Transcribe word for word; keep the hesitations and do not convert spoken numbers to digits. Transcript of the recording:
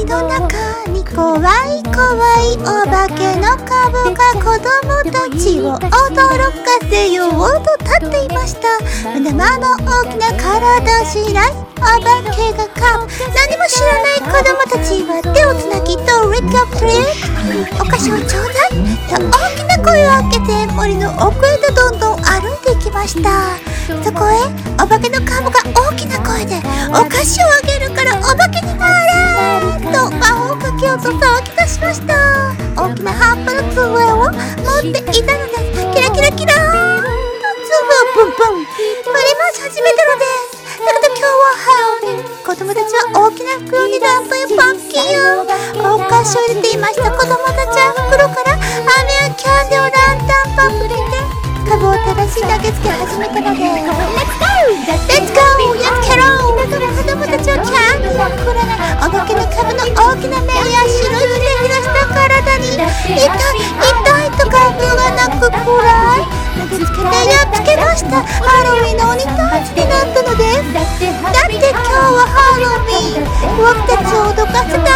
森の中に怖い怖いお化けの株が子供たちを驚かせようと立っていました。胸間の大きな体しないお化けがか何も知らない子供たちは手をつなぎとリックアップレお菓子をちょうだいと大きな声を上げて森の奥へとどんどん歩いていきました。そこへお化けのカモが大きな声でお菓子をあげるからお化けに回れと魔法をかけようと騒ぎ出しました。大きな葉っぱの杖を持っていたのです。キラキラキラーンと粒をブンブン振り回し始めたのです。だけど今日はハロウィン、子供たちは大きな袋にランプやパンキーをお菓子を入れていました。子供たちは袋から飴やキャンディーをランタンパップに入れて株を正しい投げつけ始めたので Let's go! Let's get on! だから子供たちはキャンディーをくれないお化けの株の大きな目や白いキラキラした体に痛い痛いと株が鳴くくらい投げつけてやっつけました。ハロウィンの鬼たちになったのです。だって今日はハロウィン、僕たちを脅かせた